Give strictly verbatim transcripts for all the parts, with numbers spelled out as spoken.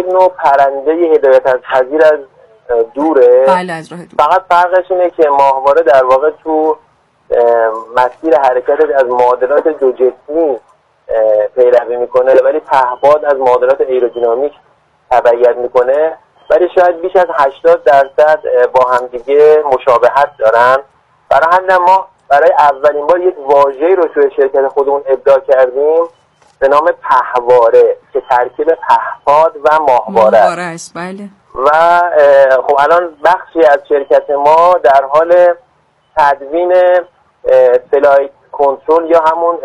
یک نوع پرنده هدایت از پذیر از دوره. بله از راه دور. فقط فرقش اینه که ماهواره در واقع تو مسیر حرکت از معادلات دو جسمی پیروی میکنه، ولی پهپاد از معادلات ایرودینامیک تبعیت میکنه، ولی شاید بیش از هشتاد درصد با همدیگه مشابهت دارن. برای همین ما برای اولین بار یک واژه‌ای رو توی شرکت خودمون ابداع کردیم به نام پهواره که ترکیب پهپاد و ماهواره است. بله. و خب الان بخشی از شرکت ما در حال تدوین فلایت کنترل یا همون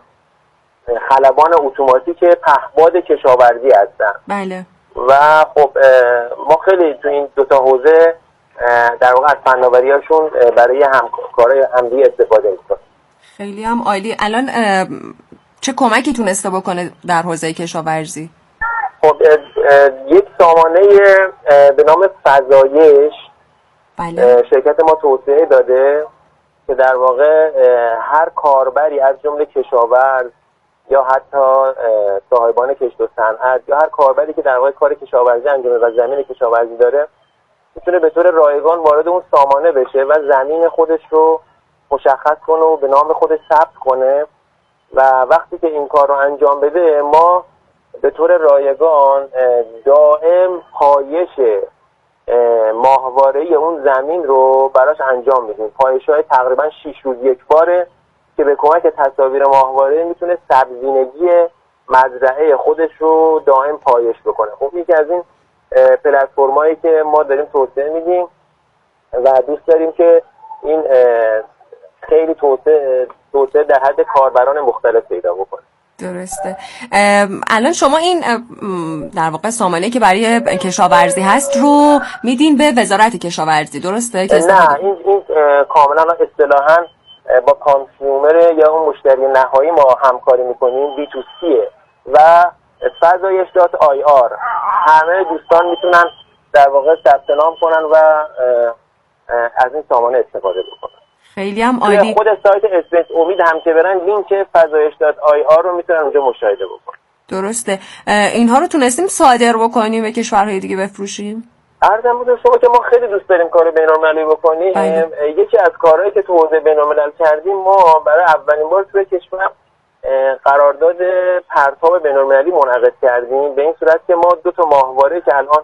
خلبان اتوماتیک پهپاد کشاورزی هستن. بله. و خب ما خیلی تو این دو تا حوزه در واقع از فناوری‌هاشون برای همکارای همدیگه استفاده می‌کنیم. خیلی هم عالی. الان چه کمکی تونسته بکنه در حوزه کشاورزی؟ خب یک سامانه به نام فزایش بله. شرکت ما توسعه داده که در واقع هر کاربری از جمله کشاورز یا حتی صاحبان کشت و صنعت یا هر کاربری که در واقع کار کشاورزی انجام و زمین کشاورزی داره میتونه به طور رایگان وارد اون سامانه بشه و زمین خودش رو مشخص کنه و به نام خودش ثبت کنه و وقتی که این کار رو انجام بده ما به طور رایگان دائم پایش ماهواره اون زمین رو براش انجام میدیم. پایش‌های تقریبا شش روز یک باره که به کمک تصاویر ماهواره میتونه سبزینگی مزرعه خودش رو دائم پایش بکنه. خب یکی از این پلتفرمایی که ما داریم توسعه میدیم و دوست داریم که این خیلی توسعه توسعه در حد کاربران مختلف پیدا بکنه. درسته. الان شما این در واقع سامانه‌ای که برای کشاورزی هست رو میدین به وزارت کشاورزی، درسته؟ نه این این کاملا اصطلاحاً با کانسیومر یا اون مشتری نهایی ما همکاری میکنیم، بی تو سیه و فزایش دات آی آر. همه دوستان میتونن در واقع ثبت نام کنن و از این سامانه استفاده بکنن. خیلی هم عالی. خود سایت اسپیس امید هم که برن لینک فزایش دات آی آر رو میتونن اونجا مشاهده بکنن. درسته. اینها رو تونستیم صادر بکنیم به کشورهای دیگه بفروشیم؟ عرضم بودم شما که ما خیلی دوست داریم کار بین‌المللی بکنیم. یکی از کارهایی که تو حوزه بین‌الملل کردیم، ما برای اولین بار توی کشور قرارداد پرتاب بین‌المللی منعقد کردیم، به این صورت که ما دو تا ماهواره که الان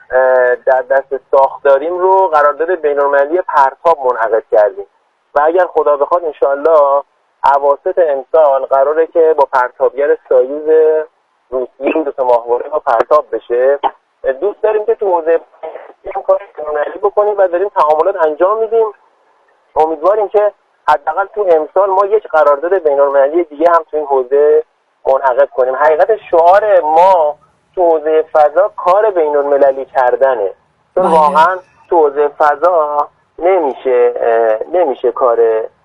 در دست ساخت داریم رو قرارداد بین‌المللی پرتاب منعقد کردیم و اگر خدا بخواد انشالله اواسط امسال قراره که با پرتابگر سایوز روسیه این دو تا ماهواره ما پرتاب بشه. دوست داریم که تو حوزه کار بین‌المللی بکنیم و داریم تعاملات انجام میدیم. امیدواریم که حداقل تو امسال ما یک قرارداد بین‌المللی دیگه هم تو این حوزه منعقد کنیم. حقیقت شعار ما تو حوزه فضا کار بین‌المللی کردنه، چون واقعا تو حوزه فضا نمیشه نمیشه کار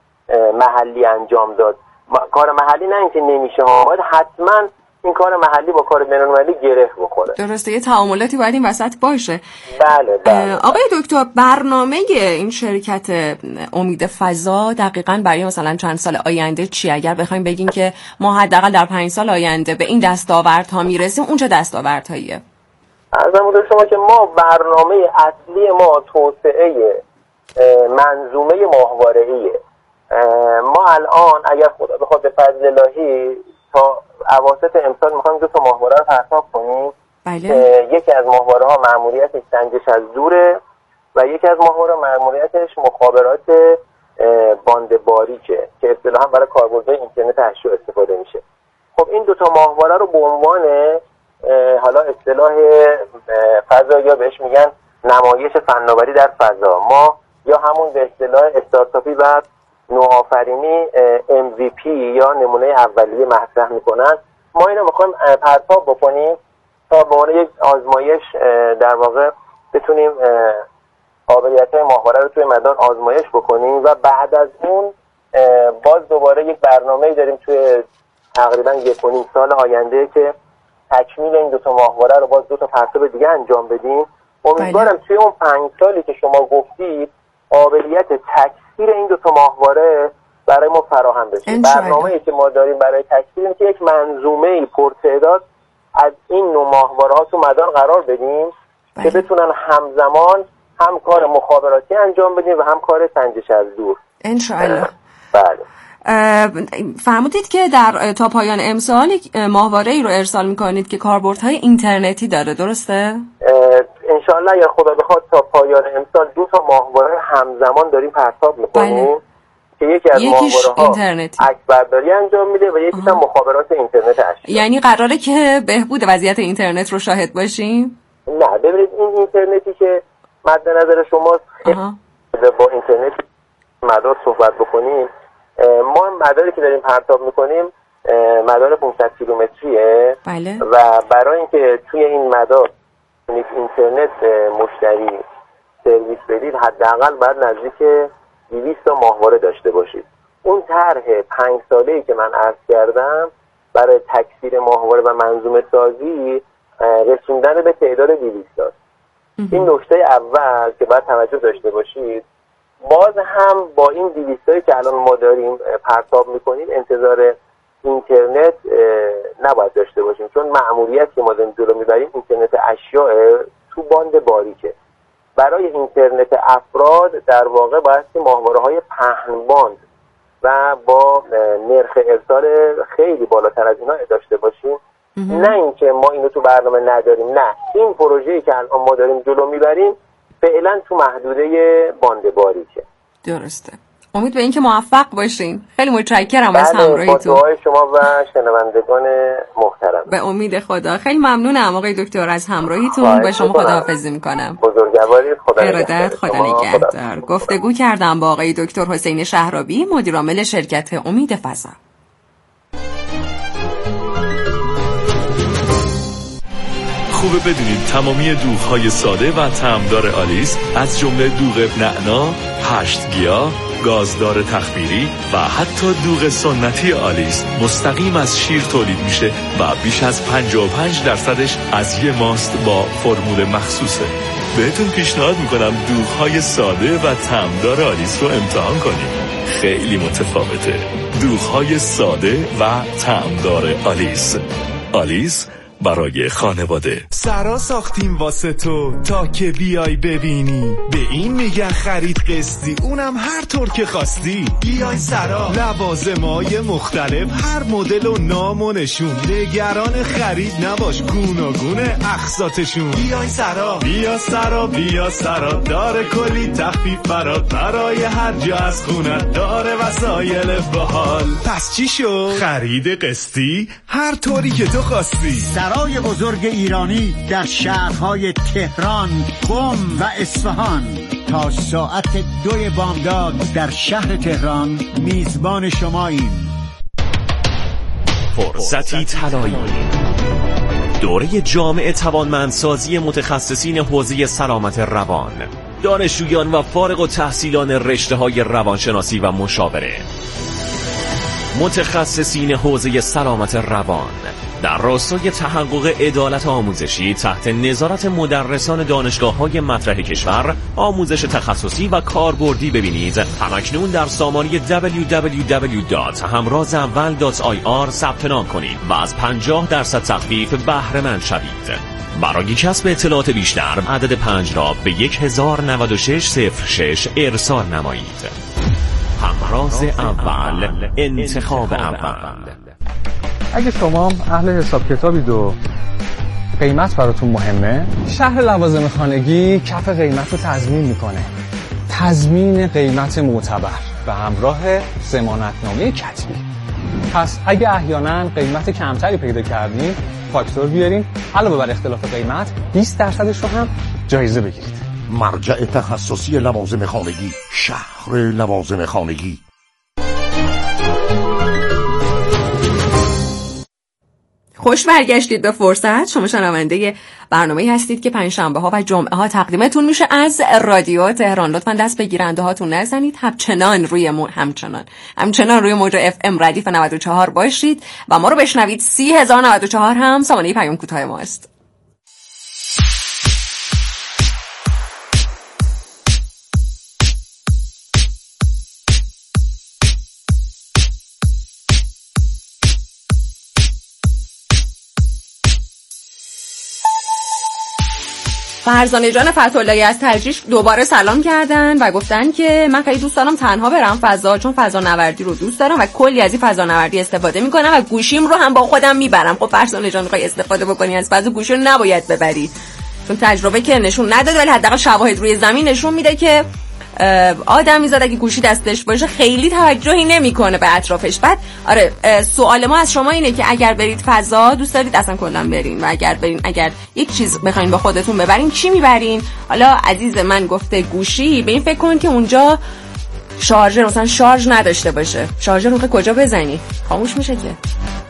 محلی انجام داد. کار محلی نه اینکه نمیشه ها، باید حتما این کار محلی با کار بین‌المللی گره بخوره. درسته، یه تعاملاتی باید این وسط باشه. بله بله. آقای دکتر، برنامه این شرکت امید فضا دقیقاً برای مثلا چند سال آینده چی؟ اگر بخوایم بگیم که ما حداقل در پنج سال آینده به این دستاوردها میرسیم، اون چه دستاوردهاییه؟ عرضم بودم شما که ما برنامه اصلی ما توسعه منظومه ماهواره‌ایه. ما الان اگر خدا بخواد به فضل الهی تا اواسط امسال میخوایم دو تا ماهواره رو پرتاب کنیم. بله. یکی از ماهواره ها مأموریتش سنجش از دوره و یکی از ماهواره مأموریتش مخابرات باند باریکه که اصطلاحاً برای کاربردهای اینترنت اشیا استفاده میشه. خب این دو تا ماهواره رو به عنوان حالا اصطلاح فضا یا بهش میگن نمایش فناوری در فضا، ما یا همون به اصطلاح استارتاپی و نوآفرینی ام وی پی یا نمونه اولیه مطرح میکنن، ما اینو میخوایم پرتاب بکنیم تا به عنوان یک آزمایش در واقع بتونیم قابلیت‌های ماهواره رو توی میدان آزمایش بکنیم و بعد از اون باز دوباره یک برنامه‌ای داریم توی تقریبا یک و نیم سال آینده که تکمیل این دو تا ماهواره رو باز دو تا پرتاب دیگه انجام بدیم. امیدوارم توی اون پنج سالی که شما گفتید قابلیت تکثیر این دو تا ماهواره برای ما فراهم بشه. برنامه‌ای که ما داریم برای تکثیر اینه که یک منظومه پرتعداد از این نوع ماهواره‌ها تو مدار قرار بدیم که بتونن همزمان هم کار مخابراتی انجام بدیم و هم کار سنجش از دور انشاءالله. بله. فرمودید که در تا پایان امسال ماهواره ای رو ارسال میکنید که کاربردهای اینترنتی داره، درسته؟ انشاءالله اگر خدا بخواد تا پایان امسال دو تا ماهواره همزمان داریم پرتاب میکنیم. بله. که یکی از ماهواره‌ها عکسبرداری انجام میده و یکی هم مخابرات اینترنت اشیا. یعنی قراره که بهبود وضعیت اینترنت رو شاهد باشیم؟ نه ببینید این اینترنتی که مد نظر شما با اینترنت مدار صحبت بکنیم، ما مداری که داریم پرتاب میکنیم مدار پانصد کیلومتریه. بله. و برای اینکه توی این مدار اینترنت مشتری سرویس بدید حداقل باید نزدیک دویست تا ماهواره داشته باشید. اون طرح پنج ساله‌ای که من عرض کردم برای تکثیر ماهواره و منظومه سازی رسوندن به تعداد دویست است. این نکته اول که باید توجه داشته باشید. باز هم با این دویست که الان ما داریم پرتاب میکنیم انتظار اینترنت نباید داشته باشیم، چون مأموریت که ما داریم جلو میبریم اینترنت اشیاء تو باند باریکه. برای اینترنت افراد در واقع باید ماهواره‌های پهن باند و با نرخ ارسال خیلی بالاتر از اینا داشته باشیم. نه اینکه ما اینو تو برنامه نداریم، نه، این پروژه‌ای که الان ما داریم جلو میبریم فعلا تو محدوده باند باریکه. درسته. امید به اینکه موفق باشین. خیلی متشکرم از همراهیتون. با دعای شما و شنوندگان محترم. به امید خدا. خیلی ممنونم آقای دکتر از همراهیتون. با شما خداحافظی میکنم. بزرگوارید. خدا ارادت. خدا نگهدار. گفتگو کردم با آقای دکتر حسین شهرابی، مدیر عامل شرکت امید فضا. خوبه بدونید تمامی دوغ‌های ساده و طعمدار آلیس از جمله دوغ نعنا، هشت گیاه، گازدار تخمیری و حتی دوغ سنتی آلیس مستقیم از شیر تولید میشه و بیش از پنجاه و پنج درصدش از یه ماست با فرمول مخصوصه. بهتون پیشنهاد میکنم دوغ‌های ساده و طعمدار آلیس رو امتحان کنید. خیلی متفاوته. دوغ‌های ساده و طعمدار آلیس. آلیس برای خانواده. سرا ساختیم واسه تو تا که بیای ببینی، به این میگن خرید قسطی، اونم هر طور که خواستی. بیای سرا، لوازمای مختلف، هر مدل و نام و نشون، نگران خرید نباش، گوناگونه اقساطشون. بیای سرا، بیا سرا، بیا سرا، داره کلی تخفیف برات، برای هر جا از خونت داره وسایل باحال. پس چی شد؟ خرید قسطی هر طوری که تو خواستی. سرای بزرگ ایرانی در شهرهای تهران، قم و اصفهان تا ساعت دوی بامداد در شهر تهران میزبان شماییم. فرصتی طلایی، دوره جامع توانمندسازی متخصصین حوزه سلامت روان، دانشجویان و فارغ التحصیلان رشته‌های روانشناسی و مشاوره، متخصصین حوزه سلامت روان در راستای تحقق عدالت آموزشی تحت نظارت مدرسان دانشگاه‌های مطرح کشور. آموزش تخصصی و کاربردی ببینید همکنون در سامانه دبلیو دبلیو دبلیو دات همراز اول دات آی آر ثبت نام کنید و از پنجاه درصد تخفیف بهره مند شوید. برای کسب اطلاعات بیشتر عدد پنج را به یک هزار و نود و شش صفر شش ارسال نمایید. همراز اول، انتخاب اول. اگه شما اهل حساب کتابید و قیمت براتون مهمه، شهر لوازم خانگی کف قیمت رو تضمین میکنه. تضمین قیمت معتبر به همراه ضمانتنامه کتبی. پس اگه احیانا قیمت کمتری پیدا کردین، فاکتور بیارین، علاوه بر اختلاف قیمت بیست درصدش رو هم جایزه بگیرید. مرجع تخصصی لوازم خانگی، شهر لوازم خانگی. خوش برگشتید به فرصت. شما شنونده برنامه‌ای هستید که پنجشنبه ها و جمعه ها تقدیمتون میشه از رادیو تهران. لطفاً دست به گیرنده هاتون نزنید، همچنان روی مو... همچنان همچنان روی موج اف ام ردیف نود و چهار باشید و ما رو بشنوید. سی هزار و نود و چهار هم سامانه پیام کوتاه ما است. فرزانه جان فتح‌اللهی از تجریش دوباره سلام کردن و گفتن که من خیلی دوست دارم تنها برم فضا، چون فضا نوردی رو دوست دارم و کلی از این فضا نوردی استفاده میکنم و گوشیم رو هم با خودم میبرم. خب فرزانه جان میخوای استفاده بکنی از فضا، گوشی رو نباید ببری، چون تجربه که نشون نداده ولی حداقل شواهد روی زمین نشون میده که آدمی زاد اگه گوشی دستش باشه خیلی توجهی نمیکنه به اطرافش. بعد آره سوال ما از شما اینه که اگر برید فضا دوست دارید اصلا کلا برین، و اگر برین اگر یک چیز بخواید با خودتون ببرین چی میبرین؟ حالا عزیز من گفته گوشی، به این فکر کن که اونجا شارژر مثلا شارژ نداشته باشه، شارژر رو کجا بزنی؟ خاموش میشه که.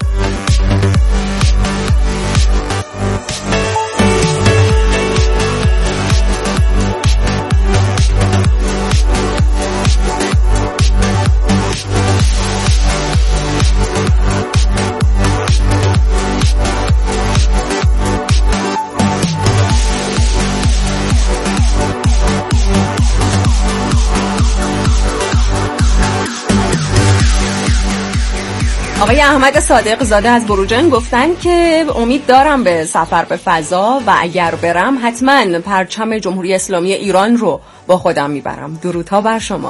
آقای احمد صادق زاده از بروجن گفتن که امید دارم به سفر به فضا و اگر برم حتما پرچم جمهوری اسلامی ایران رو با خودم میبرم. درودها بر شما.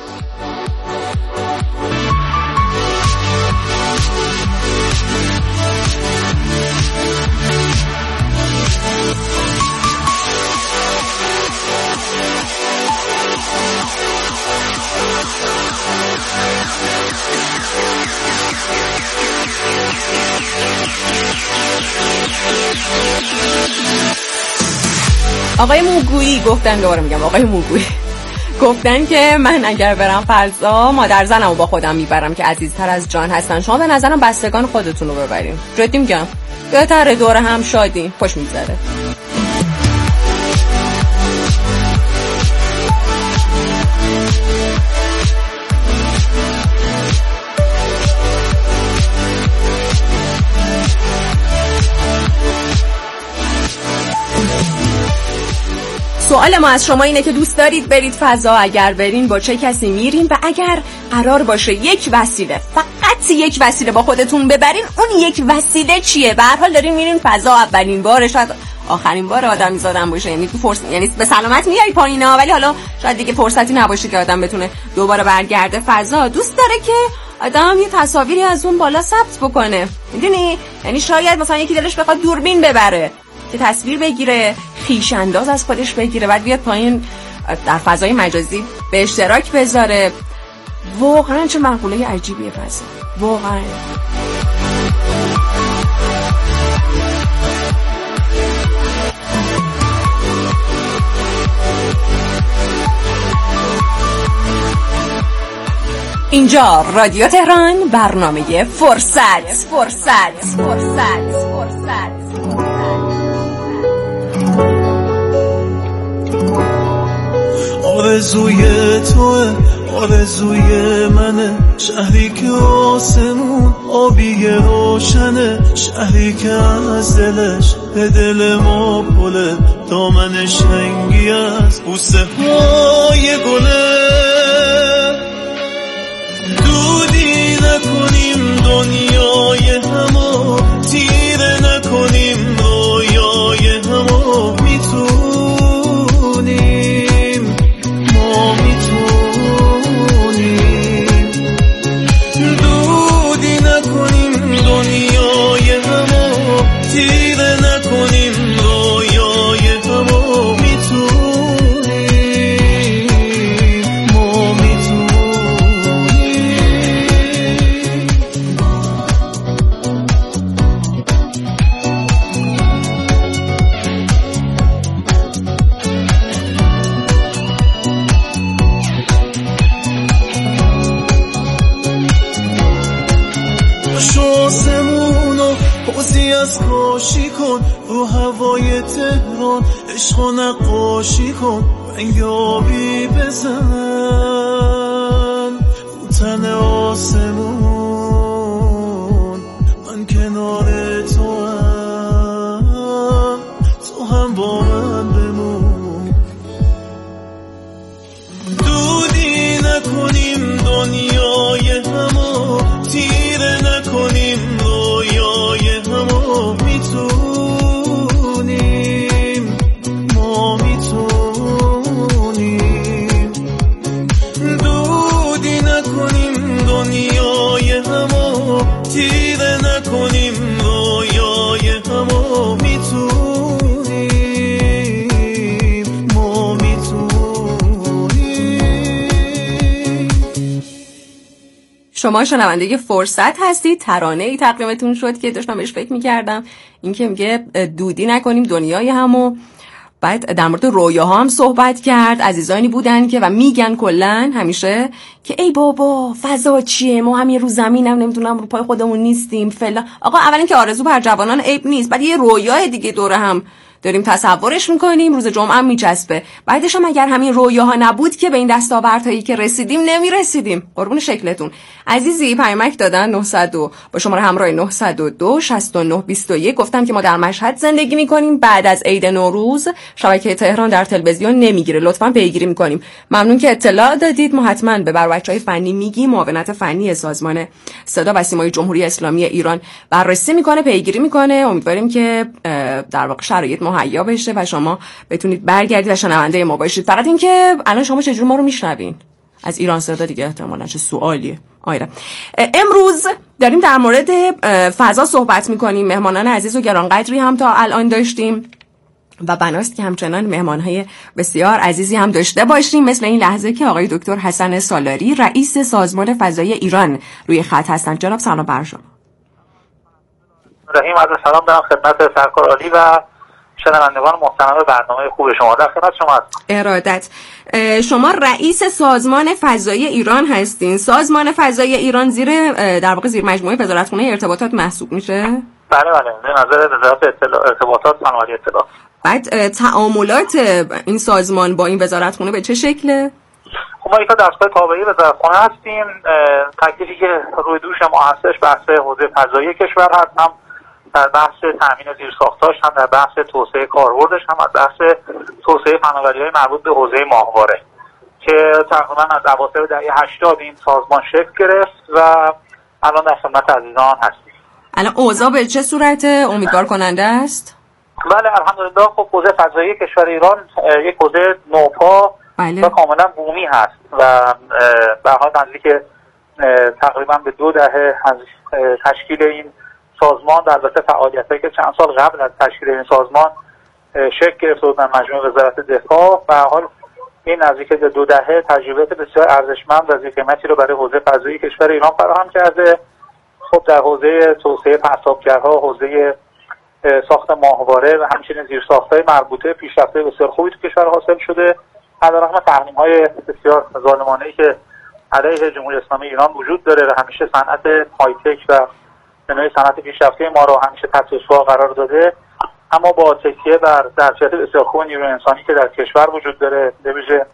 آقای موگویی گفتن، دوباره میگم آقای موگویی گفتن که من اگر برم فضا مادر زنم رو با خودم میبرم که عزیزتر از جان هستن. شما به نظرم بستگان خودتون رو ببریم. جدی میگم بهتره، دوره هم شادی خوش میگذره. سوال ما از شما اینه که دوست دارید برید فضا؟ اگر برین با چه کسی میرین؟ و اگر قرار باشه یک وسیله، فقط یک وسیله با خودتون ببرین، اون یک وسیله چیه؟ به هر حال دارین میرین فضا، اولین باره، شاید آخرین بار آدمی زادن باشه، یعنی تو فرصت، یعنی به سلامت میای پایینا، ولی حالا شاید دیگه فرصتی نباشه که آدم بتونه دوباره برگرده فضا. دوست داره که آدم یه تصاویری از اون بالا ثبت بکنه، میدونی؟ یعنی شاید مثلا یکی دلش بخواد دوربین ببره که تصویر بگیره، خویش انداز از خودش بگیره، بعد بیاد پایین در فضای مجازی به اشتراک بذاره. واقعا چه مقوله عجیبیه فضا، واقعا. اینجا رادیو تهران، برنامه فرصت فرصت فرصت فرصت آرزوی توه، آرزوی منه، شهری که آسمون آبی روشنه، شهری که از دلش به دل ما پله، دامنش رنگی از بوسه های گله. دودی نکنیم دنیای همو، تیره نکنیم رویای همو، میتونیم ما میتونیم. دودی نکنیم دنیای همو، تیره نکنیم رویای همو، میتونیم ما میتونیم. آسمونو حوزی از کاشی کن، رو هوای تهران عشق و نقاشی کن، رنگ آبی بزن رو تن آسمون. من کنار تو هم، تو هم با من بمون. دودی نکنیم دنیای همو، تیره نکنیم رویای همو، میتونیم ما شما شنونده فرصت هستید. ترانه ای تقدیمتون شد که داشتم بهش فکر می‌کردم، این که میگه دودی نکنیم دنیای همو. بعد در مورد رویاها هم صحبت کرد. عزیزانی بودن که و میگن کلن همیشه که ای بابا فضا چیه، ما هم یه رو زمینم نمیدونم رو پای خودمون نیستیم فلان. آقا اولا که آرزو بر جوانان عیب نیست، بعد یه رویای دیگه دوره هم داریم تصورش میکنیم، روز جمعه هم میچسبه. بعدش هم اگر همین رویاها نبود که به این دستاوردهایی که رسیدیم نمیرسیدیم. قربون شکلتون. عزیزی پیامک دادن نهصد با شماره همراه نهصد و دو شصت و نه بیست و یک گفتن که ما در مشهد زندگی میکنیم، بعد از عید نوروز شبکه تهران در تلویزیون نمیگیره، لطفاً پیگیری میکنیم. ممنون که اطلاع دادید. ما حتما به بر بچهای فنی میگیم. معاونت فنی سازمان صدا و سیمای جمهوری اسلامی ایران بررسی میکنه، پیگیری میکنه. امیدواریم که در واقع شرایط مهیا بشه و شما بتونید برگردید و شنونده ما باشید. فقط این که الان شما چجوری ما رو میشنوین؟ از ایران صدا دیگه احتمالاً چه سوالیه. آیره. امروز داریم در مورد فضا صحبت میکنیم. مهمانان عزیز و گرانقدری هم تا الان داشتیم و بناست که همچنان مهمانهای بسیار عزیزی هم داشته باشیم، مثل این لحظه که آقای دکتر حسن سالاری رئیس سازمان فضای ایران روی خط هستند. جناب سلام بر شما. رحیم، عرض سلام دارم خدمت سرکار عالی و شنوندگان محترم برنامه خوب شما. در خدمت شما هستم. ارادت. شما رئیس سازمان فضای ایران هستین. سازمان فضای ایران زیر در واقع زیر مجموعه وزارتخونه ارتباطات محسوب میشه؟ بله بله، به نظر وزارت ارتباطات صنایع اطلاعات. بعد تعاملات این سازمان با این وزارتخونه به چه شکله؟ خب ما یک دستگاه تابعی وزارتخونه هستیم. تکلیفی که روی دوش ما هستش بحث حوزه فضایی کشور هست، هم در بحث تامین زیرساختاش، هم در بحث توسعه کاربردش، هم در بحث توسعه فناوری‌های مربوط به حوزه ماهواره که تقریبا از اواخر دهه هشتاد این سازمان شکل گرفت و الان در خدمت عزیزان هستیم. الان اوضاع به چه صورت امیدوار کننده است؟ بله الحمدلله. خب حوزه فضایی کشور ایران یک حوزه نوپا بله. و کاملا بومی هست و به حال نزدیک تقریبا به دو دهه از تشکیل این سازمان، در البته فعالیتایی که چند سال قبل از تشکیل این سازمان شکل گرفت بود در مجموعه وزارت دفاع، به حال این نزدیک به دو دهه تجربه بسیار ارزشمند و ذی‌قیمتی رو برای حوزه فضایی کشور ایران فراهم کرده. خب در حوزه توسعه پرتابگرها، حوزه ساخت ماهواره و همچنین زیرساخت‌های مربوطه پیشرفت‌های بسیار خوبی تو کشور حاصل شده. علیرغم تحریم‌های بسیار ظالمانه‌ای که علیه جمهوری اسلامی ایران وجود داره و همیشه صنعت های تک و نوع صنعت پیشرفته ما رو همیشه تحت الزام قرار داده، اما با تکیه بر ظرفیت بسیار خوب نیروی انسانی که در کشور وجود داره، به ویژه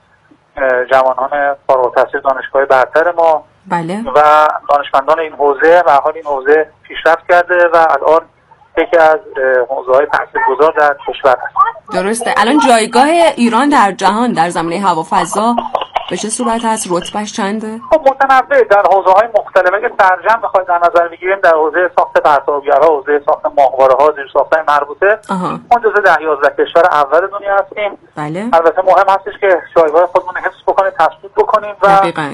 جوانان فارغ التحصیل دانشگاه برتر ما بله. و دانشمندان این حوزه و حال این حوزه پیشرفت کرده و الان یکی از حوزه‌های تاثیرگذار در کشور است. درسته. الان جایگاه ایران در جهان در زمینه هوا فضا به چه صورت هست؟ رتبهش چنده؟ خب متنوع در حوزه‌های مختلف. اگه سرجم بخواید در نظر بگیریم در حوزه ساخت پرتابگرها، حوزه ساخت ماهواره‌ها، زیرساخت‌های مربوطه، ما جزو ده یازده کشور اول دنیا هستیم. بله. البته مهم هستش که جایگاه خودمون رو حفظ بکنیم، تثبیت بکنیم و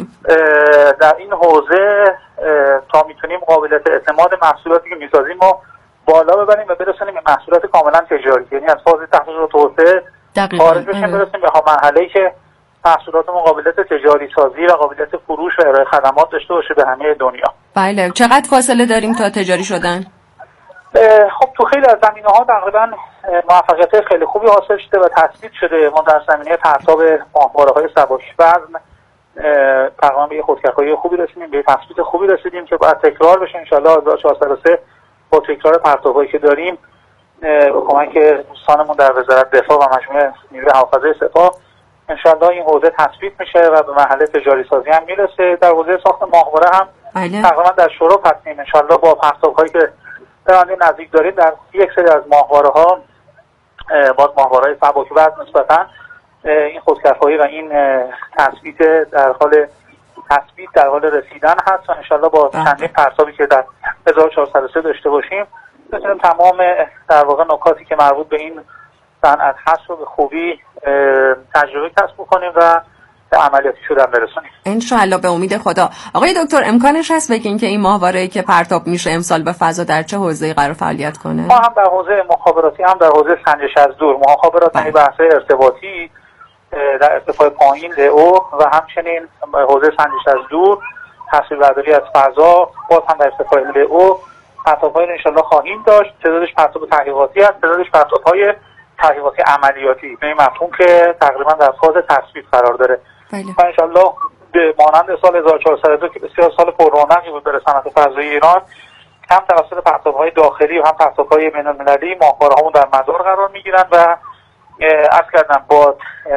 در این حوزه تا میتونیم قابلیت اعتماد محصولاتی که می‌سازیم ما بالا ببریم و برسونیم به محصولات کاملا تجاری، یعنی از فاز تحقیق و توسعه خارج بشیم برسیم به مرحله‌ای که محصولاتمون قابلیت تجاری سازی و قابلیت فروش و ارائه خدمات داشته باشه به همه دنیا. بله. چقدر فاصله داریم تا تجاری شدن؟ خب تو خیلی از زمینه‌ها تقریبا موفقیت خیلی خوبی حاصل شده و تثبیت شده. ما در زمینه پرتاب ماهواره‌های سبک‌وزن تقریبا به خودکفایی خوبی رسیدیم، به تثبیت خوبی رسیدیم که باید تکرار بشه ان شاءالله. هزار و چهارصد و سه با تکرار پرتابایی که داریم با کمک دوستانمون در وزارت دفاع و مجموعه نیروی هوافضای سپاه ان شاءالله این حوزه تثبیت میشه و به مرحله تجاری سازی هم میرسه. در حوزه ساخت ماهواره هم تقریبا در شروع هستیم ان شاءالله با پرتاب‌هایی که در نزدیک داریم. در یک سری از ماهواره‌ها باز ماهواره‌های سبک‌وزن نسبتاً این خودکفایی و این تثبیت در حال تثبیت در حال رسیدن هست و ان شاءالله با چندین پرتابی که در هزار و چهارصد و سه داشته باشیم بتونیم تمام در واقع نکاتی که مربوط به این صنعت هست رو به خوبی تجربه کسب کنیم و به عملیاتی شدن برسونیم ان شاء الله به امید خدا. آقای دکتر امکانش هست بگین که این ماهواره که پرتاب میشه امسال به فضا در چه حوزه‌ای قرار فعالیت کنه؟ ما هم در حوزه مخابراتی هم در حوزه سنجش از دور مخابرات یعنی بحث ارتباطی در ارتفاع پایین او و همچنین حوزه سنجش از دور تصویربرداری از فضا باز هم در ارتفاع لئو پرتاب‌های رو انشالله خواهیم داشت. تعدادش پرتاب تحقیقاتی هست، تعدادش پرتاب‌های تحقیقاتی عملیاتی به این مفهوم که تقریبا در فاز تصویب قرار داره. بله. و انشالله به مانند سال هزار و چهارصد و دو که بسیار سال پررونقی بود برای صنعت فضایی ایران، هم توسط پرتاب‌های داخلی و هم پرتاب‌های بین‌المللی ماهواره‌هامون در مدار قرار می‌گیرن و عرض کردم با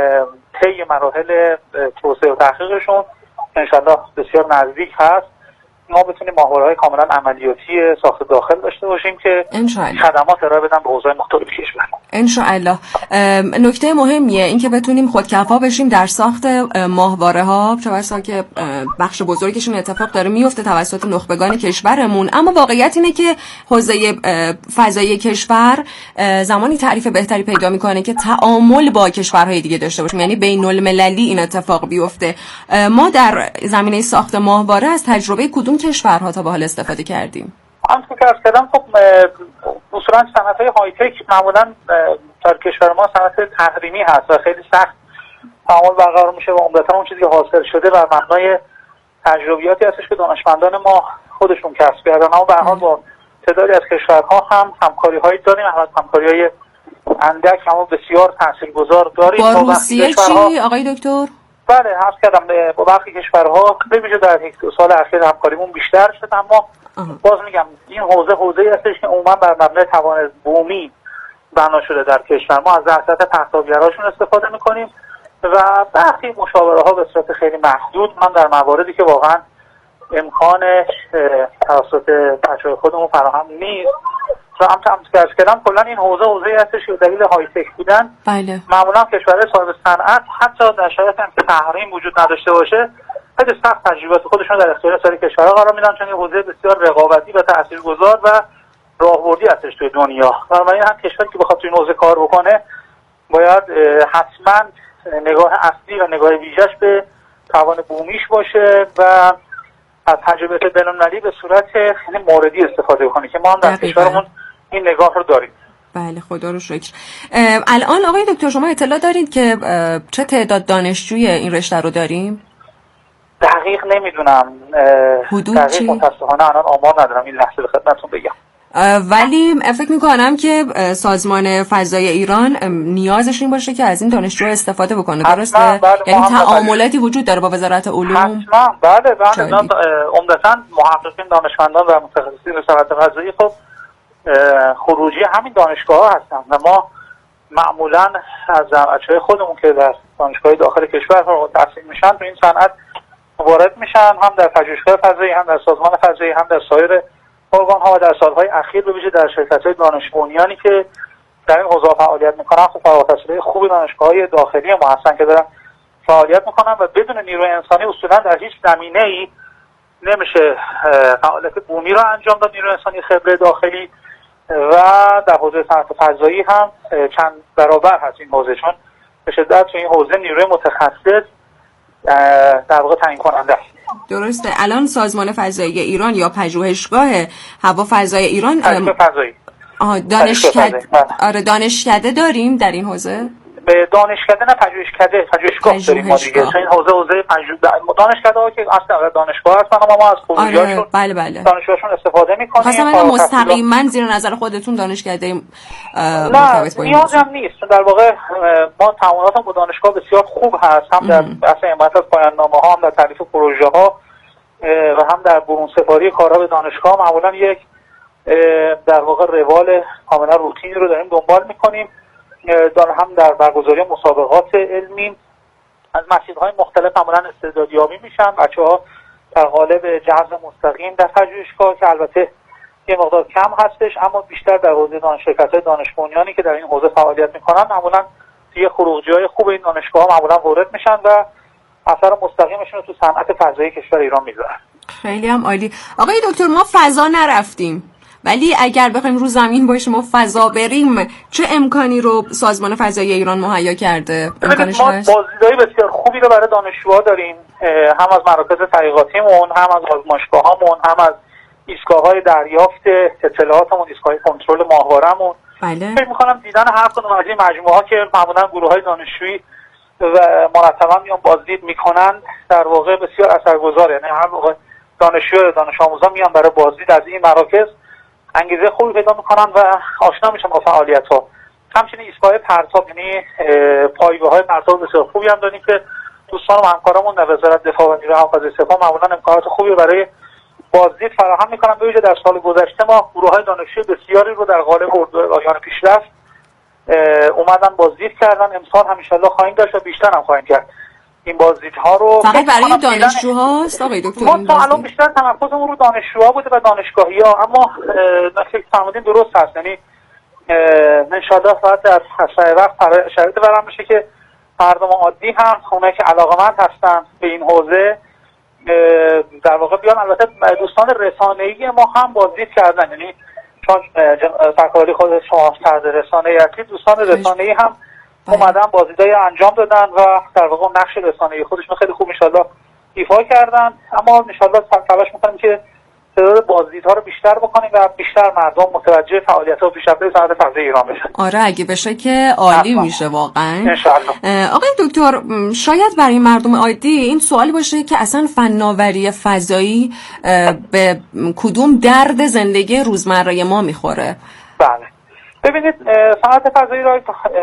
طی مراحل توسعه و تحقیقشون انشالله بسیار نزدیک هست ما بتونیم ماهواره‌های کاملا عملیاتی ساخت داخل داشته باشیم که خدمات ارائه بدن به حوزه‌های مختلف کشور. انشاءالله. نکته مهمیه این که بتونیم خودکفا بشیم در ساخت ماهواره‌ها، چه بسا که بخش بزرگشون اتفاق داره میفته توسط نخبگان کشورمون، اما واقعیت اینه که حوزه فضایی کشور زمانی تعریف بهتری پیدا میکنه که تعامل با کشورهای دیگه داشته باشیم، یعنی بین‌المللی این اتفاق بیفته. ما در زمینه ساخت ماهواره از تجربه کدوم کشورها تا به حال استفاده کردیم؟ همونطور که عرض کردم خب اصولا صنعت‌های های تک معمولا در کشور ما صنعت تحریمی هست و خیلی سخت تعامل برقرار میشه و عمدتاً اون چیزی که حاصل شده بر مبنای تجربیاتی هستش که دانشمندان ما خودشون کسب کردن. اما به هر حال با تعدادی از کشورها هم همکاری‌هایی داریم، هم همکاری‌های اندک اما بسیار تاثیرگذار داریم. با روسیه چی آقای دکتر؟ بله، عرض کردم با برخی کشورها به ویژه در یک دو سال اخیر همکاریمون بیشتر شد، اما باز میگم این حوزه حوزه‌ای هستش که عموما بر مبنای توان بومی بنا شده در کشور. ما از ظرفیت پرتابگراشون استفاده میکنیم و برخی مشاوره ها به صورت خیلی محدود، من در مواردی که واقعا امکان توسط بچه‌های خودمون فراهم نیست و هم که عرض کردم کلا این حوزه حوزه‌ای هستش که دلیل های تک بودن بله. معمولا کشورهای صاحب صنعت حتی در شرایطی که تحریم وجود نداشته باشه خیلی سخت تجربیات خودشون در اختیار سایر کشورها قرار میدن، چون این حوزه بسیار رقابتی و تاثیرگذار و راهبردی هستش توی دنیا. بنابراین هم کشوری که بخواد توی این حوزه کار بکنه باید حتما نگاه اصلی و نگاه ویژه‌اش به توان بومیش باشه و از تجربیات بین‌المللی به صورت یعنی موردی استفاده کنه که ما هم در کشورمون این نگاه رو داریم. بله خدا رو شکر. الان آقای دکتر شما اطلاع دارید که چه تعداد دانشجوی این رشته رو داریم؟ دقیق نمیدونم. حدود دقیق چی؟ متاسفانه الان آمار ندارم این لحظه به خدمتتون بگم. ولی فکر میکنم که سازمان فضای ایران نیازش این باشه که از این دانشجو استفاده بکنه، درسته؟ یعنی تعاملاتی وجود داره با وزارت علوم؟ حتما بله بله. عمدتاً محققین دانشمندان و متخصصین صنعت فضایی خب خروجی همین دانشگاه ها هستن و ما معمولا از بچه‌های خودمون که در دانشگاه داخل کشور فارغ التحصیل میشن تو این صنعت وارد میشن، هم در پژوهشگاه فضایی، هم در سازمان فضایی، هم در سایر ارگان ها و در سالهای اخیر به ویژه در شرکت‌های دانش بنیانی که در این حوزه فعالیت میکنن خب فارغ التحصیلای خوبی دانشگاه‌های داخلی ما هستن که دارن فعالیت میکنن و بدون نیروی انسانی اصولا در هیچ زمینه‌ای نمیشه فعالیت بومی رو انجام داد. نیروی انسانی خبره داخلی و در حوزه صنعت فضایی هم چند برابر هست این حوزه، چون به شدت تو این حوزه نیروی متخصص در واقع تعیین کننده است. درسته. الان سازمان فضایی ایران یا پژوهشگاه هوافضای ایران فضایی آها دانشکده آره دانشکده داریم در این حوزه؟ به دانشکده نه پژوهشکده پژوهشگاه داریم ما دیگه، چون این حوزه حوزه دانشکده ها که اصلا دانشگاه هستن اما ما از خروجیاشون آره بله بله دانشگاهشون استفاده می‌کنیم. خواستم مستقیما زیر نظر خودتون دانشکده مرتبط با این نیاز هم نیست، چون در واقع ما تعاملاتمون با دانشگاه بسیار خوب هست، هم در بحث حمایت از پایان‌نامه‌ها، هم در تعریف پروژه‌ها و هم در برون سپاری کارها به دانشگاه. معمولا یک در واقع روال کاملا روتینی رو داریم دنبال می‌کنیم، دارم هم در برگزاری مسابقات علمی از مسیرهای مختلف معمولا استعدادیابی میشن بچه‌ها در قالب جذب مستقیم در پژوهشگاه که البته یه مقدار کم هستش، اما بیشتر در حوزه دانش شرکت‌های دانش بنیانی که در این حوزه فعالیت میکنن معمولا توی خروجی‌های خوب این دانشگاه‌ها معمولا وارد میشن و اثر مستقیمشون رو تو صنعت فضایی کشور ایران میذارن. خیلی هم عالی. آقای دکتر ما فضا نرفتیم، ولی اگر بخوایم رو زمین باشیم و فضا بریم چه امکانی رو سازمان فضایی ایران مهیا کرده؟ امکانش هست؟ ما بازدیدهای بسیار خوبی رو برای دانشجوها داریم، هم از مراکز تحقیقاتیمون، هم از آزمایشگاهامون، هم از ایستگاه‌های دریافت اطلاعاتمون، ایستگاه‌های کنترل ماهواره‌مون. بله. فکر می‌کنم دیدن هر کدوم از این مجموعه‌ها که معمولاً گروه‌های دانشجویی و مرتبا میان بازدید میکنن در واقع بسیار اثرگذاره. یعنی هر موقع دانشجو دانش آموزان میان برای بازدید از این مراکز انگیزه خوبی پیدا میکنن و آشنا میشن با فعالیت‌ها. همچنین ایستگاه پرتاب، یعنی پایگاه‌های پرتاب بسیار خوبی هم داریم که دوستان و همکارامون در وزارت دفاع و نیروی حافظه سپاه معمولا امکانات خوبی برای بازدید فراهم میکنن. به ویژه در سال گذشته ما گروه‌های دانشجوی بسیاری رو در قالب اردوگاهیان پیشرفت اومدن بازدید کردن. امسال هم ان شاءالله خواهیم داشت و بیشتر هم خواهیم کرد این بازدیدها رو. فقط برای دانشجوهاست آقای دکتر؟ ما تا الان بیشتر تمرکزمون رو دانشجوها بوده و دانشگاهی‌ها، اما نکته فرمودین درست هست، یعنی ان شاءالله فقط در اسرع وقت شرایط برام بشه که مردم عادی هم اونایی که علاقه‌مند هستن به این حوزه در واقع بیان. البته دوستان رسانه‌ای ما هم بازدید کردن، یعنی چون سرکاری خود شما فرد رسانه‌ای هستید، دوستان رسانه‌ای هم اومدن بازدیدای انجام دادن و در واقع نقش رسانه‌ای خودشون خیلی خوب ان شاءالله ایفا کردن. اما ان شاءالله تلاش می‌کنیم که تعداد بازدیدها رو بیشتر بکنیم و بیشتر مردم متوجه فعالیت‌ها و پیشرفت صنعت فضایی ایران بشن. آره اگه بشه که عالی میشه واقعا. انشالله. آقای دکتر، شاید برای مردم عادی این سوالی باشه که اصلا فناوری فضایی به کدوم درد زندگی روزمره ما میخوره؟ بله. ببینید صنعت فضایی را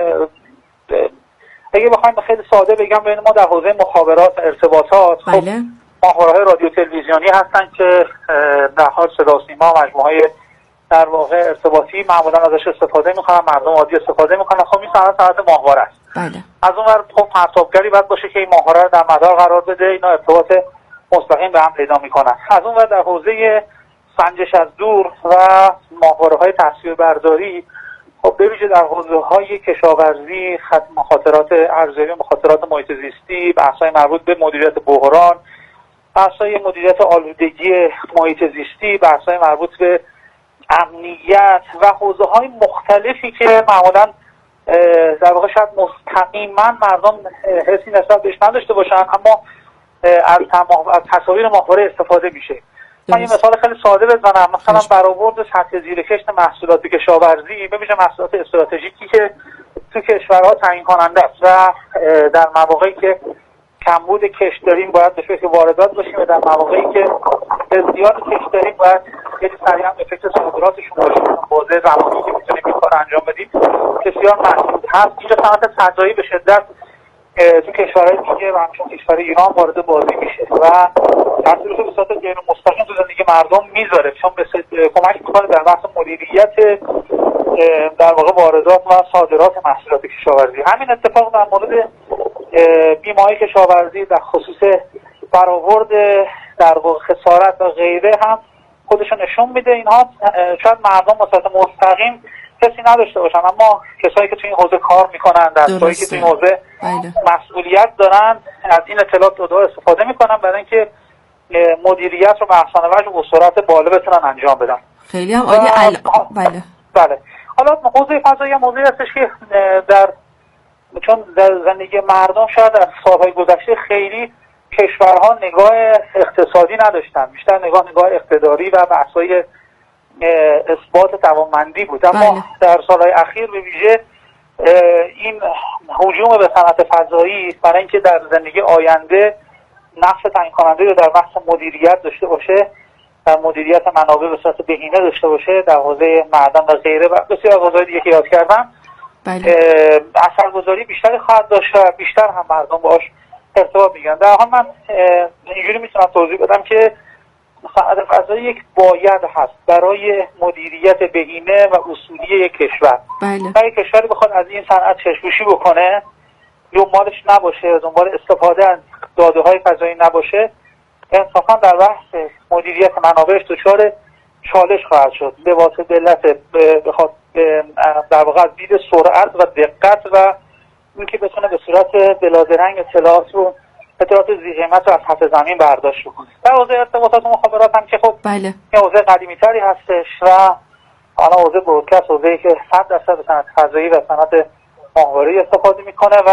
اگه بخوایم خیلی ساده بگم، ببین ما در حوزه مخابرات ارتباطات بله. خب ماهواره‌های رادیو تلویزیونی هستن که در حال صدا و سیما مجموعه‌های در واقع ارتباطی معمولا ازش استفاده میکنن، مردم عادی استفاده میکنن. خب این صنعت صنعت ماهواره است. بله. از اون ور خب پرتابگری باید باشه که این ماهواره رو در مدار قرار بده، اینا ارتباط مستقیم به هم پیدا میکنن. از اون ور در حوزه سنجش از دور و ماهواره‌های تصویربرداری، خب به ویژه در حوزه‌های کشاورزی، خط مخاطرات ارزیابی مخاطرات محیط زیستی، بحث‌های مربوط به مدیریت بحران، بحث‌های مدیریت آلودگی محیط زیستی، بحث‌های مربوط به امنیت و حوزه‌های مختلفی که معمولاً در واقع شاید مستقیما مردم حسی نسبت بهش نداشته باشن، اما از تصاویر ماهواره استفاده میشه. من یه مثال خیلی ساده بزنم، مثلا برآورد سطح زیرکشت محصولات کشاورزی، ببینید محصولات استراتژیکی که تو کشورها تعیین کننده است و در مواقعی که کمبود کشت داریم باید به فکر واردات باشیم و در مواقعی که زیاد کشت داریم باید خیلی سریعا به فکر صادراتشون باشیم. بازه زمانی که میتونیم این کار انجام بدیم بسیار محدود هست. اینجا صنعت فضایی به شدت تو کشورهای دیگه و همچون کشور ایران وارد بازی میشه و تاثیرش به صورت غیر مستقیم تو زندگی مردم میذاره، چون به کمک میکنه در بحث مدیریت در واقع واردات و صادرات محصولات کشاورزی. همین اتفاق در مورد بیمه‌های کشاورزی در خصوص برآورد در واقع خسارت و غیره هم خودشون نشون میده. اینها شاید مردم به صورت مستقیم کسی نداشته باشن، اما کسایی که تو این حوزه کار میکنن، دستایی که تو این حوزه مسئولیت دارن، از این اطلاعات رو استفاده میکنن برای اینکه مدیریت رو به احسن وجه و سرعت بالا بتونن انجام بدن. خیلی هم عالی. ال... بله بله. حالا حوزه فضایی هم موضوعی هستش که در چون در زندگی مردم شاید از سالهای گذشته خیلی کشورها نگاه اقتصادی نداشتن، بیشتر نگاه نگاه اقتداری و بحث‌های اثبات توانمندی بود. اما بله. در سالهای اخیر به ویژه این هجوم به صنعت فضایی برای اینکه در زندگی آینده نقش تعیین کننده رو در بحث مدیریت داشته باشه، در مدیریت منابع به صورت بهینه داشته باشه، در حوزه معدن و غیره و بسیار حوزه‌های دیگه که یاد کردم، بله. اثرگذاری بیشتری خواهد داشت و بیشتر هم مردم باهاش ارتباط میگیرن. در حال من اینجوری میتونم توضیح بدم که صنعت فضایی یک باید هست برای مدیریت بهینه و اصولی یک کشور. بله. اگه کشوری بخواد از این صنعت چشم‌پوشی بکنه، دنبالش نباشه، دنبال استفاده از داده‌های فضایی نباشه، انصافا در بحث مدیریت منابعش دچار چالش خواهد شد. به واسطه علت بخواد در واقع از دید سرعت و دقت و اینکه بتونه به صورت بلادرنگ اطلاعات رو اطلاعات ذی‌قیمت رو از خط زمین برداشت بکنه. در حوزه ارتباطات و مخابرات هم که خب بله. این حوزه قدیمی‌تری هستش و حالا حوزه برودکست، حوزه‌ای که صد درصد به صنعت فضایی و صنعت ماهواره‌ای استفاده میکنه و